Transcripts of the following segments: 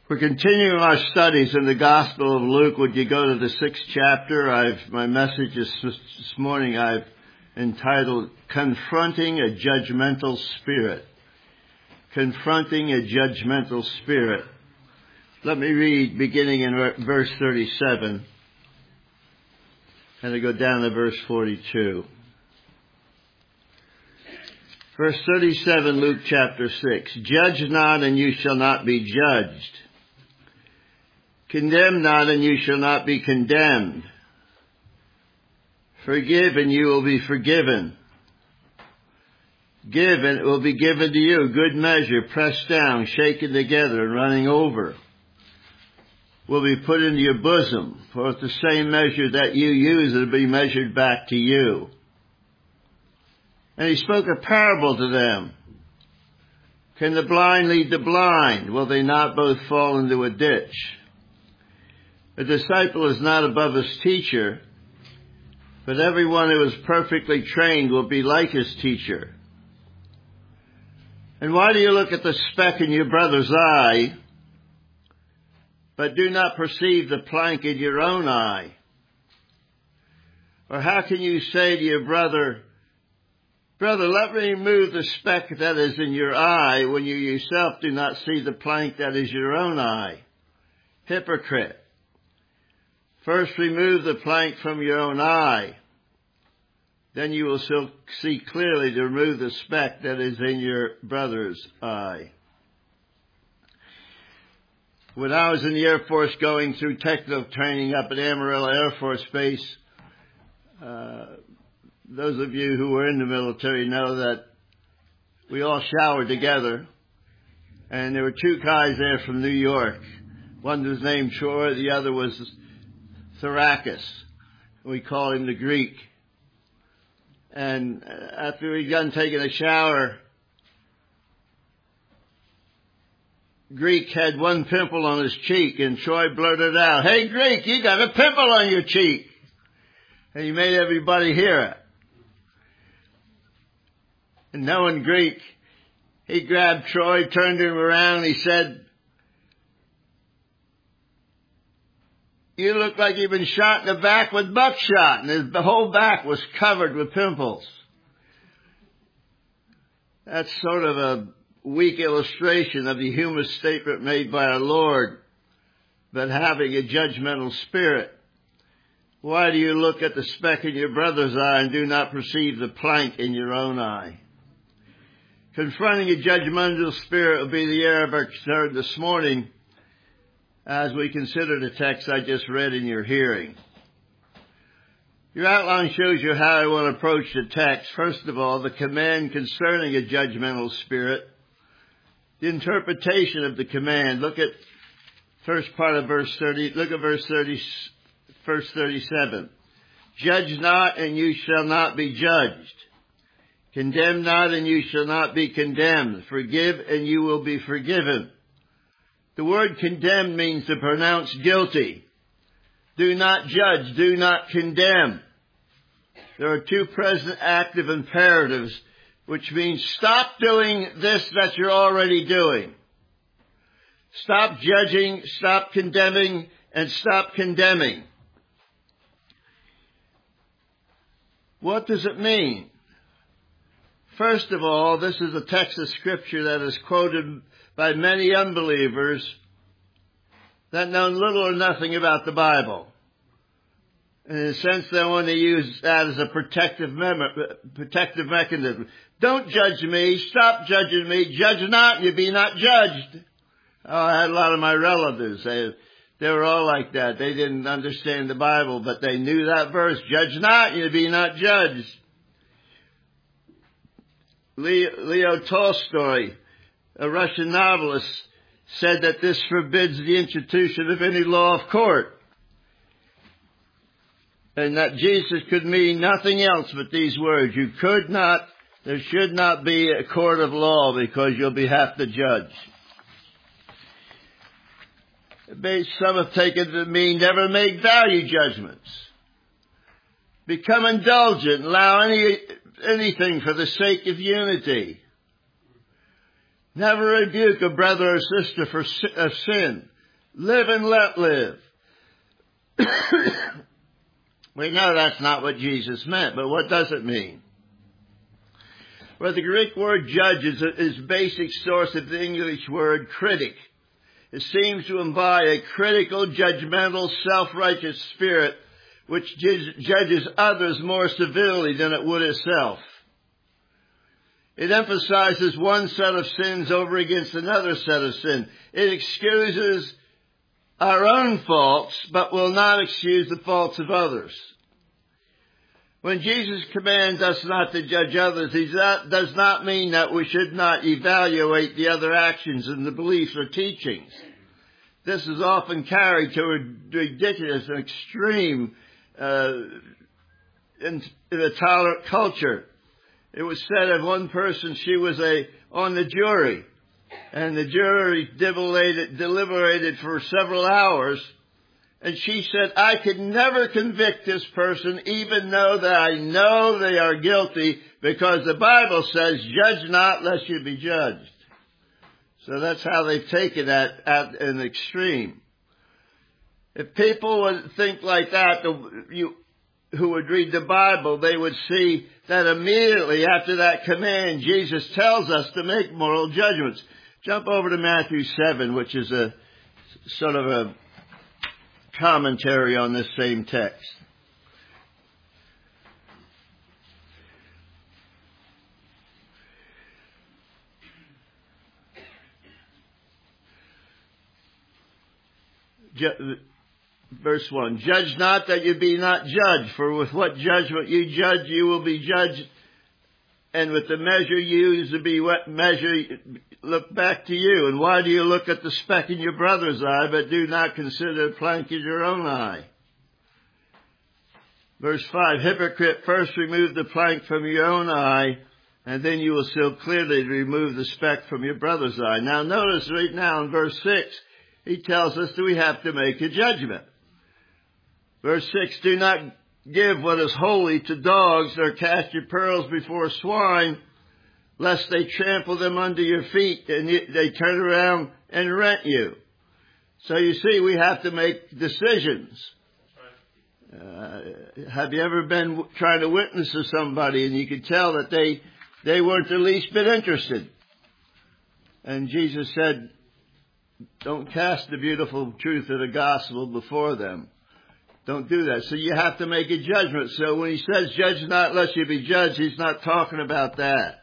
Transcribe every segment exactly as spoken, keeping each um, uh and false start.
We're continuing our studies in the Gospel of Luke. Would you go to the sixth chapter? I've, my message is this morning I've entitled, Confronting a Judgmental Spirit. Confronting a Judgmental Spirit. Let me read beginning in verse thirty-seven. And I go down to verse forty-two. Verse thirty-seven, Luke chapter six. Judge not, and you shall not be judged. Condemn not, and you shall not be condemned. Forgive, and you will be forgiven. Give, and it will be given to you. Good measure, pressed down, shaken together, and running over, will be put into your bosom. For with the same measure that you use, it will be measured back to you. And he spoke a parable to them. Can the blind lead the blind? Will they not both fall into a ditch? A disciple is not above his teacher, but everyone who is perfectly trained will be like his teacher. And why do you look at the speck in your brother's eye, but do not perceive the plank in your own eye? Or how can you say to your brother, Brother, let me remove the speck that is in your eye, when you yourself do not see the plank that is your own eye? Hypocrite! First remove the plank from your own eye. Then you will still see clearly to remove the speck that is in your brother's eye. When I was in the Air Force going through technical training up at Amarillo Air Force Base, uh, those of you who were in the military know that we all showered together. And there were two guys there from New York. One was named Troy, the other was Thoracus. We call him the Greek. And after we'd done taking a shower, Greek had one pimple on his cheek, and Troy blurted out, "Hey, Greek, you got a pimple on your cheek." And he made everybody hear it. And knowing Greek, he grabbed Troy, turned him around, and he said, "You look like you've been shot in the back with buckshot." And his the whole back was covered with pimples. That's sort of a weak illustration of the human statement made by our Lord, but having a judgmental spirit. Why do you look at the speck in your brother's eye and do not perceive the plank in your own eye? Confronting a judgmental spirit will be the area of our concern this morning, as we consider the text I just read in your hearing. Your outline shows you how I want to approach the text. First of all, the command concerning a judgmental spirit. The interpretation of the command. Look at first part of verse thirty. Look at verse thirty, verse thirty-seven. Judge not, and you shall not be judged. Condemn not, and you shall not be condemned. Forgive, and you will be forgiven. The word condemn means to pronounce guilty. Do not judge. Do not condemn. There are two present active imperatives, which means stop doing this that you're already doing. Stop judging, stop condemning, and stop condemning. What does it mean? First of all, this is a text of Scripture that is quoted by many unbelievers that know little or nothing about the Bible. In a sense, they want to use that as a protective, mem- protective mechanism. Don't judge me. Stop judging me. Judge not, and you be not judged. Oh, I had a lot of my relatives. They, they were all like that. They didn't understand the Bible, but they knew that verse. Judge not, and you be not judged. Leo, Leo Tolstoy, a Russian novelist, said that this forbids the institution of any law of court, and that Jesus could mean nothing else but these words. You could not, there should not be a court of law, because you'll be have to judge. Some have taken to mean never make value judgments. Become indulgent, allow any anything for the sake of unity. Never rebuke a brother or sister for a sin. Live and let live. We know that's not what Jesus meant, but what does it mean? Well, the Greek word judge is is basic source of the English word critic. It seems to imply a critical, judgmental, self-righteous spirit which judges others more severely than it would itself. It emphasizes one set of sins over against another set of sin. It excuses our own faults, but will not excuse the faults of others. When Jesus commands us not to judge others, he does not mean that we should not evaluate the other actions and the beliefs or teachings. This is often carried to a ridiculous and extreme uh, in, in a tolerant culture. It was said of one person, she was a on the jury, and the jury deliberated, deliberated for several hours, and she said, I could never convict this person even though that I know they are guilty, because the Bible says, judge not lest you be judged. So that's how they've taken that at an extreme. If people would think like that, you, who would read the Bible, they would see that immediately after that command, Jesus tells us to make moral judgments. Jump over to Matthew seven, which is a sort of a commentary on this same text. Verse one, judge not that you be not judged, for with what judgment you judge, you will be judged, and with the measure you use to be what measure look back to you. And why do you look at the speck in your brother's eye, but do not consider the plank in your own eye? Verse five, hypocrite, first remove the plank from your own eye, and then you will still clearly remove the speck from your brother's eye. Now notice right now in verse six, he tells us that we have to make a judgment. Verse six, do not give what is holy to dogs, or cast your pearls before swine, lest they trample them under your feet and they turn around and rent you. So you see, we have to make decisions. Uh, have you ever been trying to witness to somebody and you could tell that they, they weren't the least bit interested? And Jesus said, don't cast the beautiful truth of the gospel before them. Don't do that. So you have to make a judgment. So when he says, judge not lest you be judged, he's not talking about that.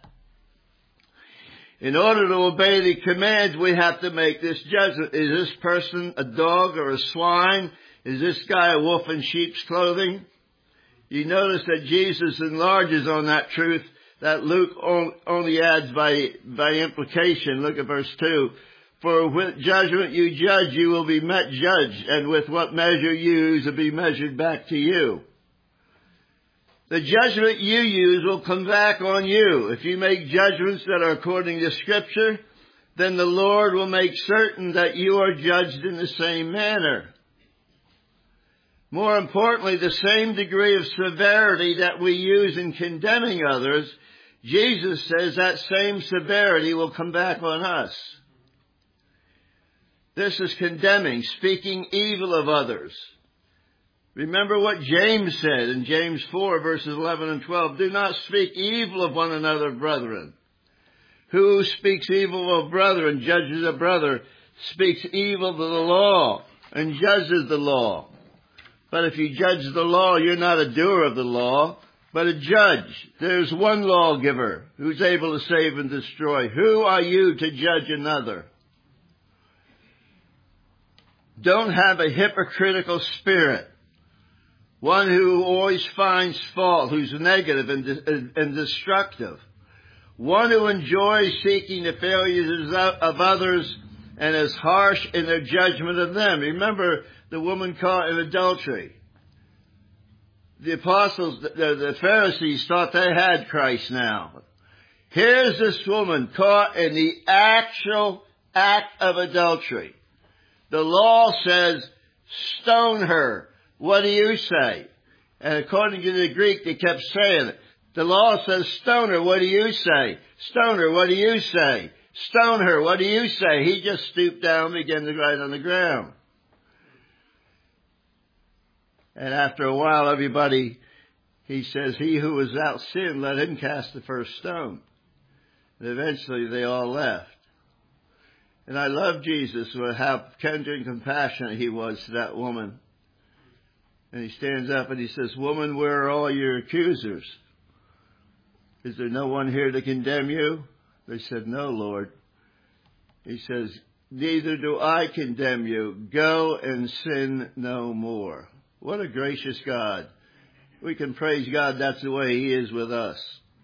In order to obey the commands, we have to make this judgment. Is this person a dog or a swine? Is this guy a wolf in sheep's clothing? You notice that Jesus enlarges on that truth that Luke only adds by, by implication. Look at verse two. For with judgment you judge, you will be met judged, and with what measure you use will be measured back to you. The judgment you use will come back on you. If you make judgments that are according to Scripture, then the Lord will make certain that you are judged in the same manner. More importantly, the same degree of severity that we use in condemning others, Jesus says that same severity will come back on us. This is condemning, speaking evil of others. Remember what James said in James four, verses eleven and twelve. Do not speak evil of one another, brethren. Who speaks evil of brother and judges a brother speaks evil of the law and judges the law. But if you judge the law, you're not a doer of the law, but a judge. There's one lawgiver who's able to save and destroy. Who are you to judge another? Don't have a hypocritical spirit. One who always finds fault, who's negative and, de- and destructive. One who enjoys seeking the failures of others and is harsh in their judgment of them. Remember the woman caught in adultery. The apostles, the, the Pharisees thought they had Christ now. Here's this woman caught in the actual act of adultery. The law says, stone her. What do you say? And according to the Greek, they kept saying it. The law says, stone her. What do you say? Stone her. What do you say? Stone her. What do you say? He just stooped down and began to write on the ground. And after a while, everybody, he says, he who was without sin, let him cast the first stone. And eventually they all left. And I love Jesus with how tender and compassionate he was to that woman. And he stands up and he says, woman, where are all your accusers? Is there no one here to condemn you? They said, no, Lord. He says, neither do I condemn you. Go and sin no more. What a gracious God. We can praise God. That's the way he is with us.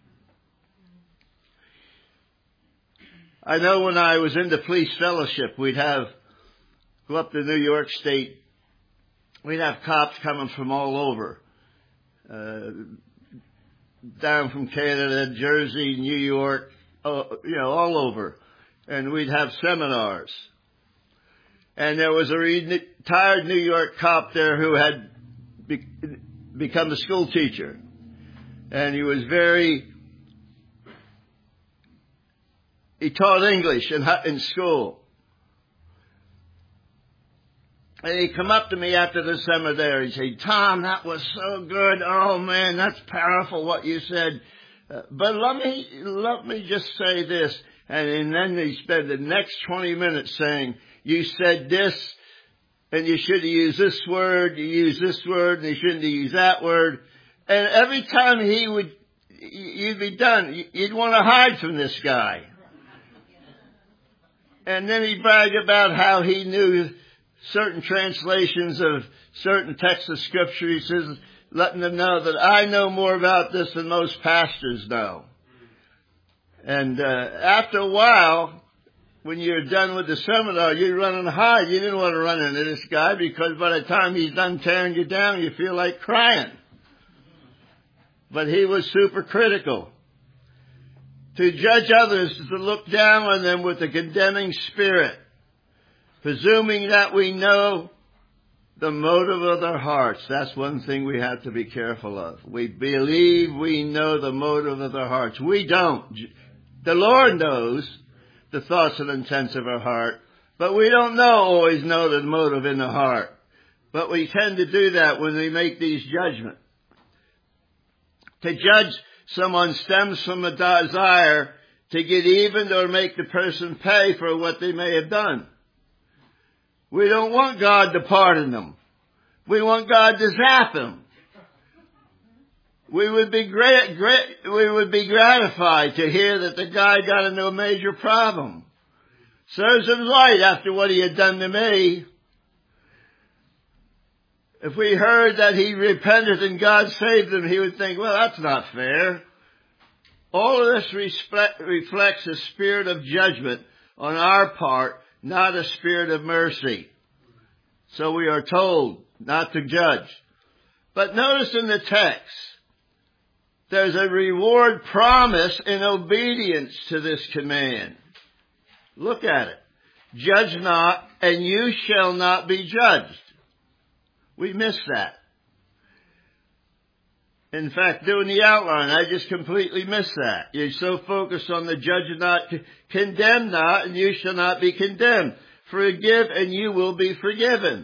I know when I was in the police fellowship, we'd have, go up to New York State, we'd have cops coming from all over. Uh, down from Canada, Jersey, New York, uh, you know, all over. And we'd have seminars. And there was a retired New York cop there who had be- become a school teacher. And he was very, he taught English in, in school. And he'd come up to me after the seminar. He'd say, Tom, that was so good. Oh, man, that's powerful what you said. Uh, but let me, let me just say this. And, and then he spent the next twenty minutes saying, you said this, and you should have used this word, you used this word, and you shouldn't have used that word. And every time he would, you'd be done. You'd want to hide from this guy. And then he'd brag about how he knew certain translations of certain texts of Scripture. He says, letting them know that I know more about this than most pastors know. And uh, after a while, when you're done with the seminar, you run and hide. You didn't want to run into this guy because by the time he's done tearing you down, you feel like crying. But he was super critical. To judge others is to look down on them with a condemning spirit, presuming that we know the motive of their hearts. That's one thing we have to be careful of. We believe we know the motive of their hearts. We don't. The Lord knows the thoughts and intents of our heart, but we don't know always know the motive in the heart. But we tend to do that when we make these judgments. To judge someone stems from a desire to get even or make the person pay for what they may have done. We don't want God to pardon them. We want God to zap them. We would be great, great, we would be gratified to hear that the guy got into a major problem. Serves him right after what he had done to me. If we heard that he repented and God saved him, he would think, well, that's not fair. All of this respect, reflects a spirit of judgment on our part, not a spirit of mercy. So we are told not to judge. But notice in the text, there's a reward promise in obedience to this command. Look at it. Judge not, and you shall not be judged. We miss that. In fact, doing the outline, I just completely missed that. You're so focused on the judge not, condemn not, and you shall not be condemned. Forgive, and you will be forgiven.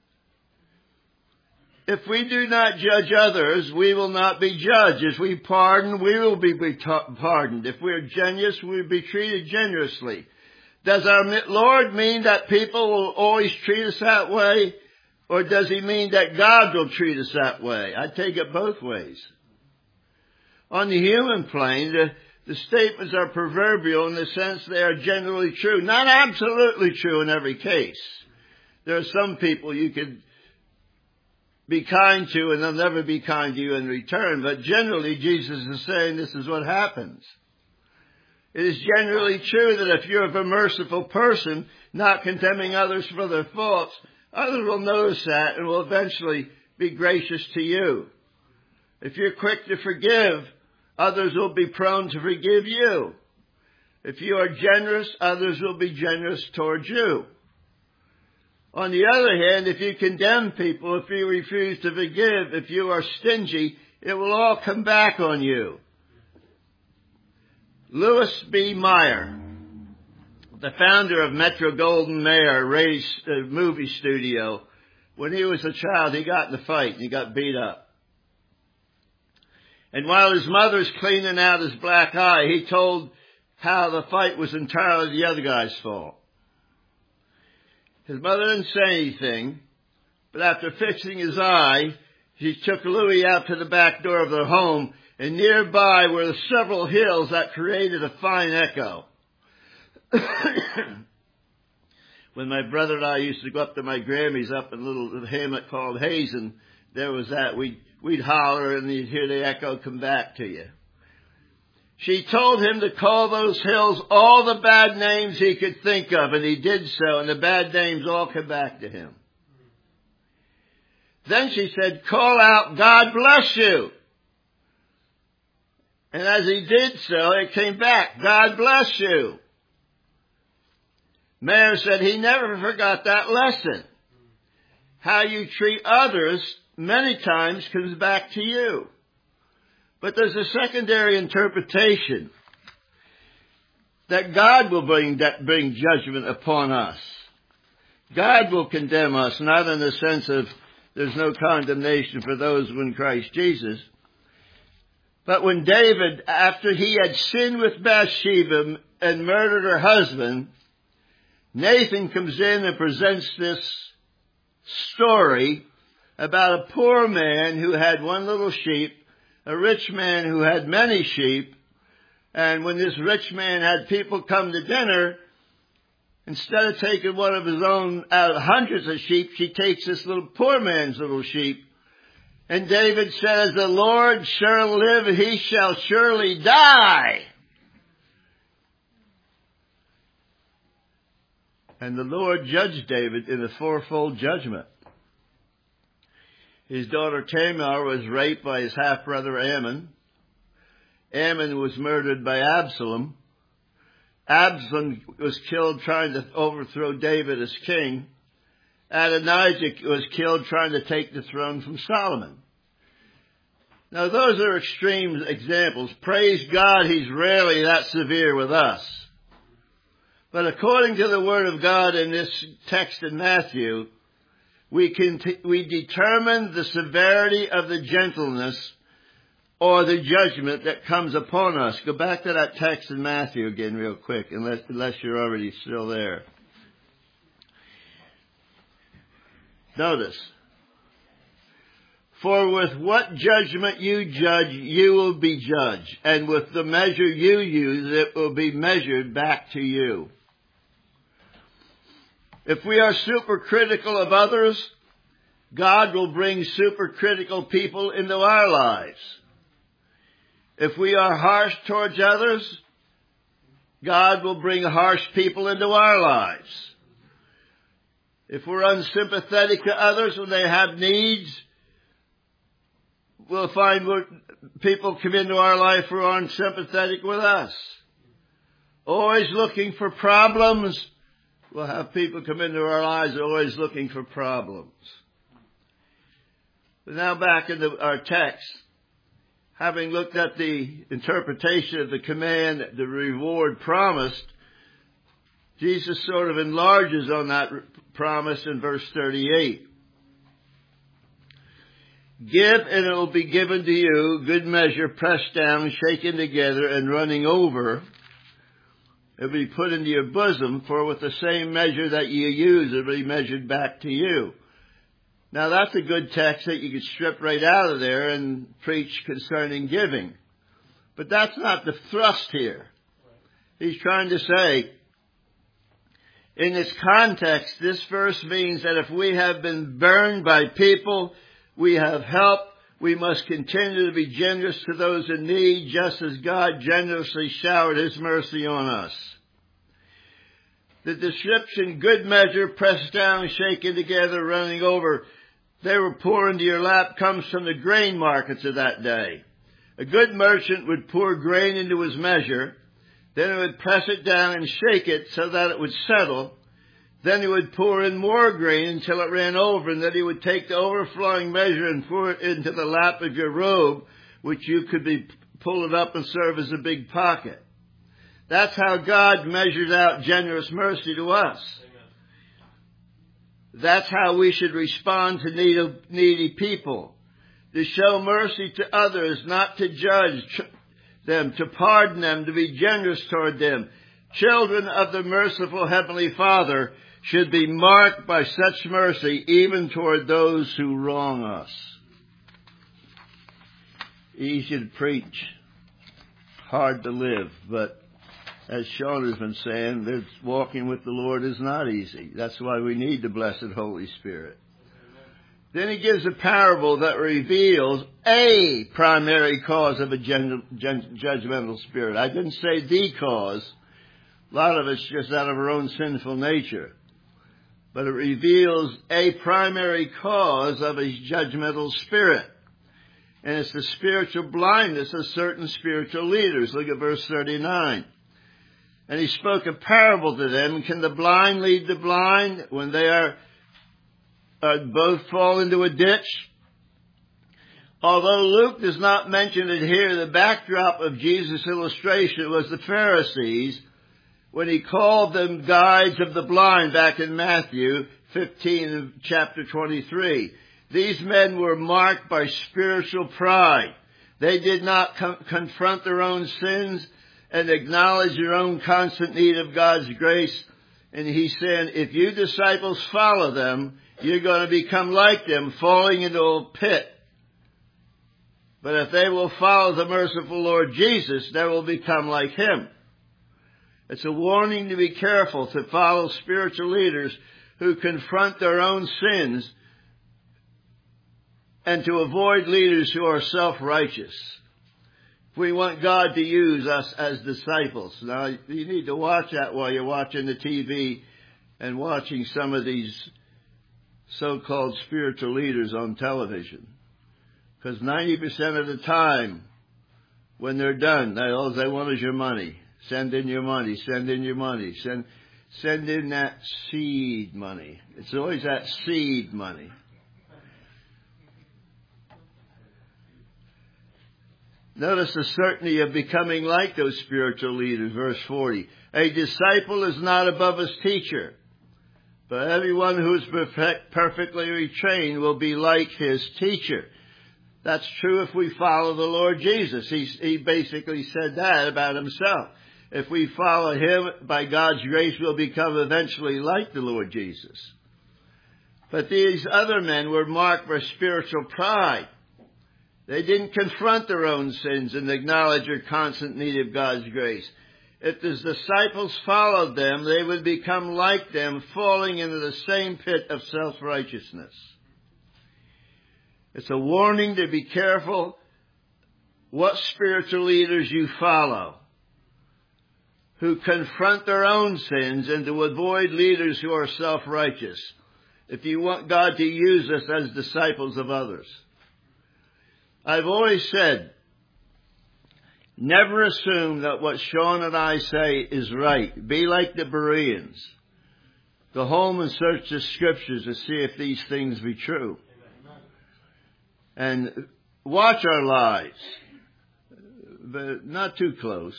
If we do not judge others, we will not be judged. If we pardon, we will be pardoned. If we are generous, we will be treated generously. Does our Lord mean that people will always treat us that way? Or does he mean that God will treat us that way? I take it both ways. On the human plane, the, the statements are proverbial in the sense they are generally true. Not absolutely true in every case. There are some people you could be kind to and they'll never be kind to you in return. But generally, Jesus is saying this is what happens. It is generally true that if you're a merciful person, not condemning others for their faults, others will notice that and will eventually be gracious to you. If you're quick to forgive, others will be prone to forgive you. If you are generous, others will be generous towards you. On the other hand, if you condemn people, if you refuse to forgive, if you are stingy, it will all come back on you. Louis B. Meyer, the founder of Metro-Goldwyn Mayer Ray's uh, movie studio, when he was a child, he got in a fight and he got beat up. And while his mother's cleaning out his black eye, he told how the fight was entirely the other guy's fault. His mother didn't say anything, but after fixing his eye, she took Louis out to the back door of their home, and nearby were the several hills that created a fine echo. When my brother and I used to go up to my Grammy's up in a little hamlet called Hazen, there was that. We'd, we'd holler and you'd hear the echo come back to you. She told him to call those hills all the bad names he could think of, and he did so, and the bad names all came back to him. Then she said, call out, God bless you. And as he did so, it came back, God bless you. Mayer said he never forgot that lesson. How you treat others many times comes back to you. But there's a secondary interpretation that God will bring, that bring judgment upon us. God will condemn us, not in the sense of there's no condemnation for those who are in Christ Jesus. But when David, after he had sinned with Bathsheba and murdered her husband, Nathan comes in and presents this story about a poor man who had one little sheep, a rich man who had many sheep, and when this rich man had people come to dinner, instead of taking one of his own out of hundreds of sheep, she takes this little poor man's little sheep. And David says, the Lord shall live, he shall surely die. And the Lord judged David in a fourfold judgment. His daughter Tamar was raped by his half-brother Ammon. Ammon was murdered by Absalom. Absalom was killed trying to overthrow David as king. Adonijah was killed trying to take the throne from Solomon. Now those are extreme examples. Praise God, he's rarely that severe with us. But according to the Word of God in this text in Matthew, we can t- we determine the severity of the gentleness or the judgment that comes upon us. Go back to that text in Matthew again real quick, unless, unless you're already still there. Notice, for with what judgment you judge, you will be judged, and with the measure you use, it will be measured back to you. If we are supercritical of others, God will bring supercritical people into our lives. If we are harsh towards others, God will bring harsh people into our lives. If we're unsympathetic to others when they have needs, we'll find people come into our life who are unsympathetic with us. Always looking for problems, we'll have people come into our lives always looking for problems. But now back into our text. Having looked at the interpretation of the command, the reward promised, Jesus sort of enlarges on that promise in verse thirty-eight. Give and it will be given to you, good measure, pressed down, shaken together, and running over. It will be put into your bosom, for with the same measure that you use, it will be measured back to you. Now that's a good text that you could strip right out of there and preach concerning giving. But that's not the thrust here. He's trying to say, in this context, this verse means that if we have been burned by people, we have help, we must continue to be generous to those in need, just as God generously showered his mercy on us. The description, good measure, pressed down, shaken together, running over, they were pour into your lap, comes from the grain markets of that day. A good merchant would pour grain into his measure, then he would press it down and shake it so that it would settle. Then he would pour in more grain until it ran over, and then he would take the overflowing measure and pour it into the lap of your robe, which you could be pull it up and serve as a big pocket. That's how God measures out generous mercy to us. That's how we should respond to needy people. To show mercy to others, not to judge them, to pardon them, to be generous toward them. Children of the merciful Heavenly Father should be marked by such mercy even toward those who wrong us. Easy to preach, hard to live, but as Sean has been saying, that walking with the Lord is not easy. That's why we need the blessed Holy Spirit. Then he gives a parable that reveals a primary cause of a gen- gen- judgmental spirit. I didn't say the cause. A lot of it's just out of our own sinful nature. But it reveals a primary cause of a judgmental spirit. And it's the spiritual blindness of certain spiritual leaders. Look at verse thirty-nine. And he spoke a parable to them. Can the blind lead the blind when they are uh, both fall into a ditch? Although Luke does not mention it here, the backdrop of Jesus' illustration was the Pharisees when he called them guides of the blind back in Matthew fifteen, chapter twenty-three. These men were marked by spiritual pride. They did not com- confront their own sins and acknowledge their own constant need of God's grace. And he's saying, if you disciples follow them, you're going to become like them, falling into a pit. But if they will follow the merciful Lord Jesus, they will become like him. It's a warning to be careful to follow spiritual leaders who confront their own sins and to avoid leaders who are self-righteous. If we want God to use us as disciples. Now, you need to watch that while you're watching the T V and watching some of these so-called spiritual leaders on television. Because ninety percent of the time, when they're done, they, all they want is your money. Send in your money. Send in your money. Send, send in that seed money. It's always that seed money. Notice the certainty of becoming like those spiritual leaders. Verse forty. A disciple is not above his teacher, but everyone who is perfect, perfectly retrained will be like his teacher. That's true if we follow the Lord Jesus. He, he basically said that about himself. If we follow him, by God's grace, we'll become eventually like the Lord Jesus. But these other men were marked by spiritual pride. They didn't confront their own sins and acknowledge their constant need of God's grace. If the disciples followed them, they would become like them, falling into the same pit of self-righteousness. It's a warning to be careful what spiritual leaders you follow, who confront their own sins, and to avoid leaders who are self-righteous, if you want God to use us as disciples of others. I've always said, never assume that what Sean and I say is right. Be like the Bereans. Go home and search the Scriptures to see if these things be true. And watch our lives, but not too close.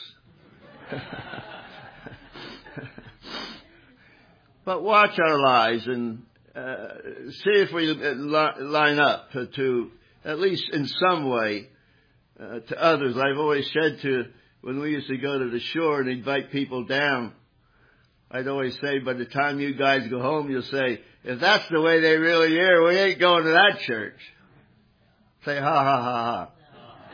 But watch our lives and uh, see if we line up to, to at least in some way, uh, to others. I've always said to, when we used to go to the shore and invite people down, I'd always say, by the time you guys go home, you'll say, if that's the way they really are, we ain't going to that church. Say, ha, ha, ha, ha.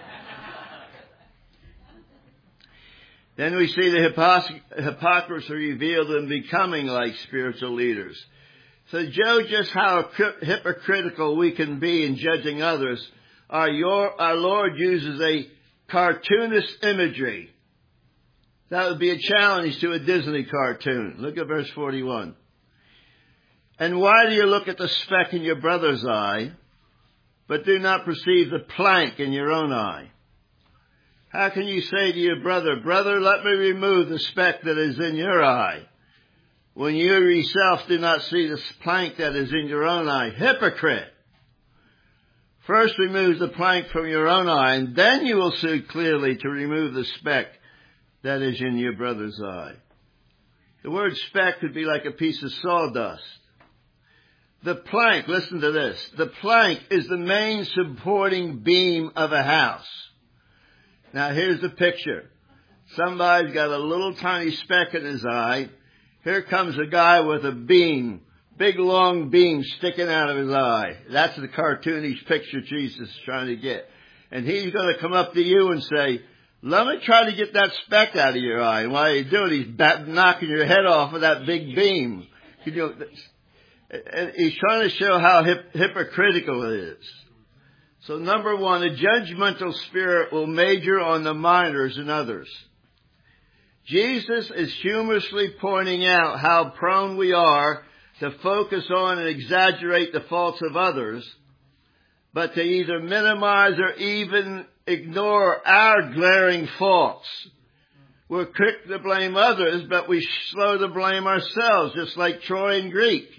Then we see the hypocr- hypocrisy revealed in becoming like spiritual leaders. So, Joe, just how hypocritical we can be in judging others, our, your, our Lord uses a cartoonist imagery. That would be a challenge to a Disney cartoon. Look at verse forty-one. And why do you look at the speck in your brother's eye, but do not perceive the plank in your own eye? How can you say to your brother, brother, let me remove the speck that is in your eye, when you yourself do not see the plank that is in your own eye? Hypocrite! First remove the plank from your own eye, and then you will see clearly to remove the speck that is in your brother's eye. The word speck could be like a piece of sawdust. The plank, listen to this, the plank is the main supporting beam of a house. Now here's the picture. Somebody's got a little tiny speck in his eye. Here comes a guy with a beam, big long beam sticking out of his eye. That's the cartoonish picture Jesus is trying to get. And he's going to come up to you and say, let me try to get that speck out of your eye. And while you do it, he's bat- knocking your head off with that big beam. You know, and he's trying to show how hip- hypocritical it is. So number one, a judgmental spirit will major on the minors and others. Jesus is humorously pointing out how prone we are to focus on and exaggerate the faults of others, but to either minimize or even ignore our glaring faults. We're quick to blame others, but we slow to blame ourselves, just like Troy and Greek.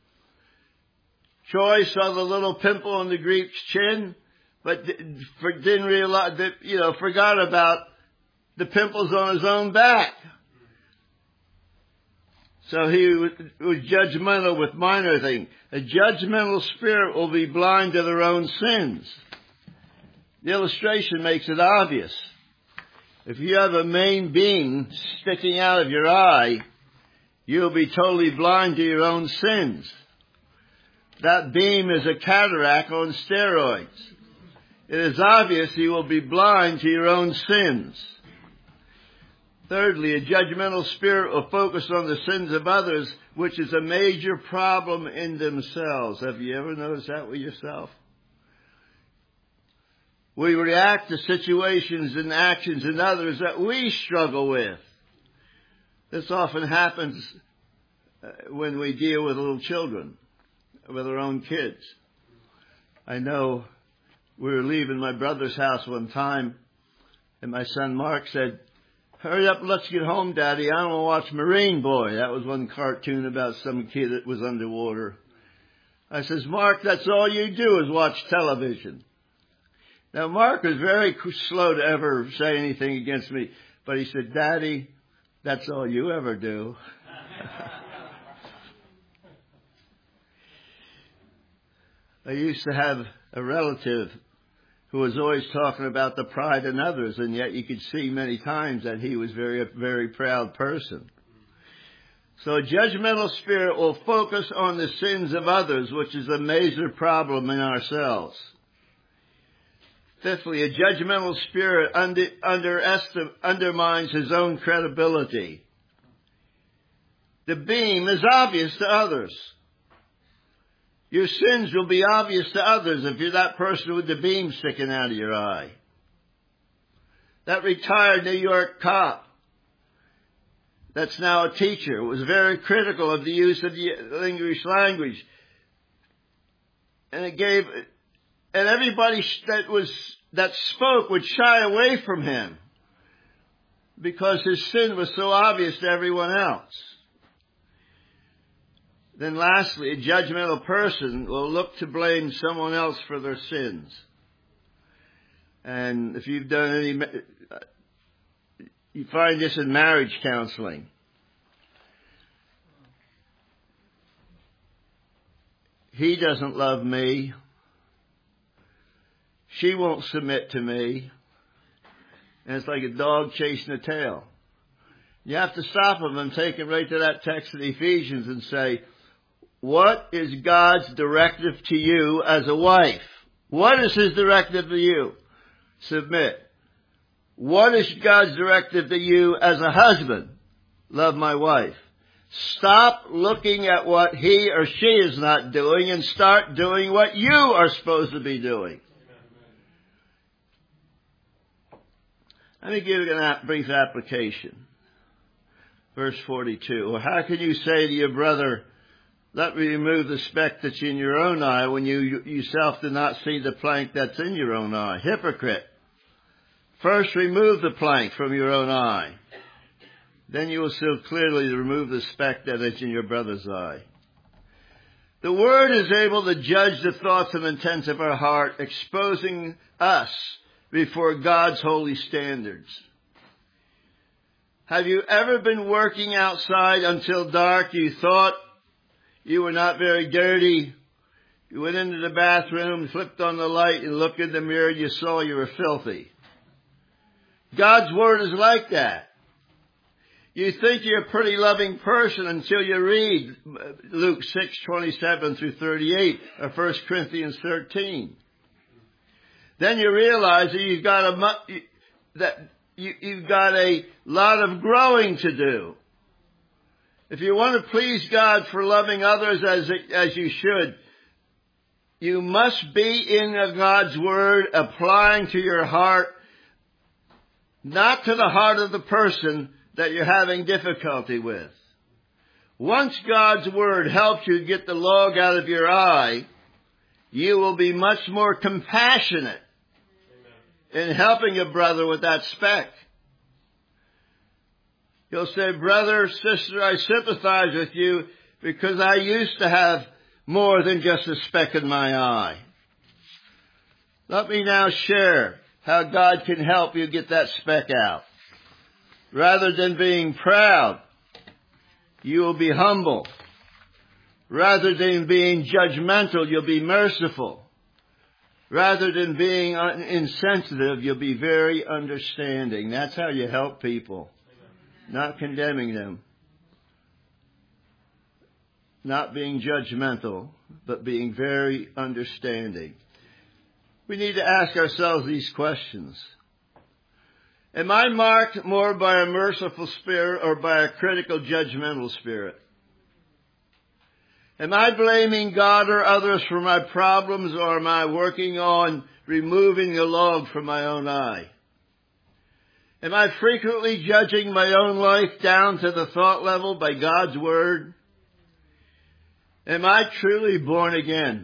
Troy saw the little pimple on the Greek's chin, but didn't realize that, you know, forgot about the pimples on his own back. So he was judgmental with minor things. A judgmental spirit will be blind to their own sins. The illustration makes it obvious. If you have a main beam sticking out of your eye, you'll be totally blind to your own sins. That beam is a cataract on steroids. It is obvious you will be blind to your own sins. Thirdly, a judgmental spirit will focus on the sins of others, which is a major problem in themselves. Have you ever noticed that with yourself? We react to situations and actions in others that we struggle with. This often happens when we deal with little children, with our own kids. I know we were leaving my brother's house one time, and my son Mark said, hurry up, let's get home, Daddy. I want to watch Marine Boy. That was one cartoon about some kid that was underwater. I says, Mark, that's all you do is watch television. Now, Mark was very slow to ever say anything against me, but he said, Daddy, that's all you ever do. I used to have a relative who was always talking about the pride in others, and yet you could see many times that he was very, very proud person. So a judgmental spirit will focus on the sins of others, which is a major problem in ourselves. Fifthly, a judgmental spirit under, underestim- undermines his own credibility. The beam is obvious to others. Your sins will be obvious to others if you're that person with the beam sticking out of your eye. That retired New York cop that's now a teacher was very critical of the use of the English language. And it gave, and everybody that was, that spoke would shy away from him because his sin was so obvious to everyone else. Then lastly, a judgmental person will look to blame someone else for their sins. And if you've done any, you find this in marriage counseling. He doesn't love me. She won't submit to me. And it's like a dog chasing a tail. You have to stop them and take them right to that text in Ephesians and say, what is God's directive to you as a wife? What is His directive to you? Submit. What is God's directive to you as a husband? Love my wife. Stop looking at what he or she is not doing and start doing what you are supposed to be doing. Let me give you a brief application. Verse forty-two. Or how can you say to your brother, let me remove the speck that's in your own eye when you yourself do not see the plank that's in your own eye? Hypocrite. First remove the plank from your own eye. Then you will see clearly to remove the speck that is in your brother's eye. The Word is able to judge the thoughts and intents of our heart, exposing us before God's holy standards. Have you ever been working outside until dark? You thought you were not very dirty, You went into the bathroom, flipped on the light, and looked in the mirror, and you saw you were filthy. God's Word is like that. You think you're a pretty loving person until you read Luke six twenty-seven through thirty-eight or First Corinthians thirteen. Then you realize that you've got a that you, you've got a lot of growing to do. If you want to please God for loving others as as you should, you must be in God's Word, applying to your heart, not to the heart of the person that you're having difficulty with. Once God's Word helps you get the log out of your eye, you will be much more compassionate Amen. In helping a brother with that speck. You'll say, brother, sister, I sympathize with you because I used to have more than just a speck in my eye. Let me now share how God can help you get that speck out. Rather than being proud, you will be humble. Rather than being judgmental, you'll be merciful. Rather than being insensitive, you'll be very understanding. That's how you help people. Not condemning them. Not being judgmental, but being very understanding. We need to ask ourselves these questions. Am I marked more by a merciful spirit or by a critical, judgmental spirit? Am I blaming God or others for my problems, or am I working on removing the log from my own eye? Am I frequently judging my own life down to the thought level by God's Word? Am I truly born again?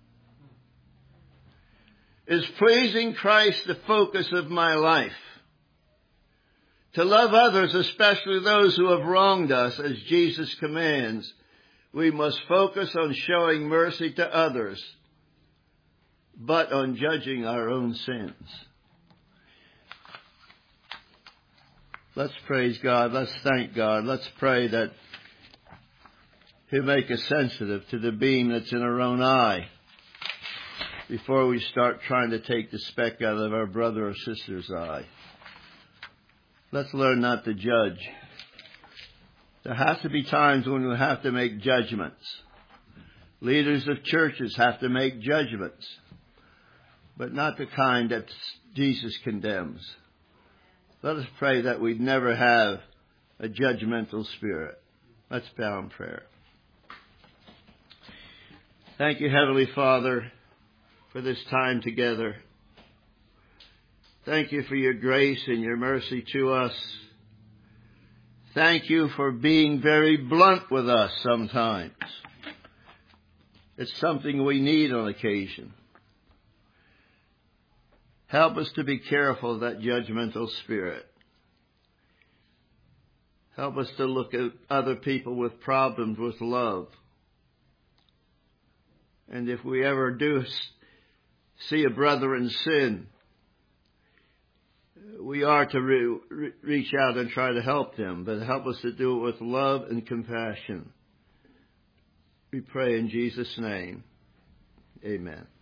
Is pleasing Christ the focus of my life? To love others, especially those who have wronged us, as Jesus commands, we must focus on showing mercy to others, but on judging our own sins. Let's praise God. Let's thank God. Let's pray that He'll make us sensitive to the beam that's in our own eye before we start trying to take the speck out of our brother or sister's eye. Let's learn not to judge. There has to be times when we have to make judgments. Leaders of churches have to make judgments, but not the kind that Jesus condemns. Let us pray that we'd never have a judgmental spirit. Let's bow in prayer. Thank you, Heavenly Father, for this time together. Thank you for your grace and your mercy to us. Thank you for being very blunt with us sometimes. It's something we need on occasion. Help us to be careful of that judgmental spirit. Help us to look at other people with problems with love. And if we ever do see a brother in sin, we are to re- re- reach out and try to help them, but help us to do it with love and compassion. We pray in Jesus' name. Amen.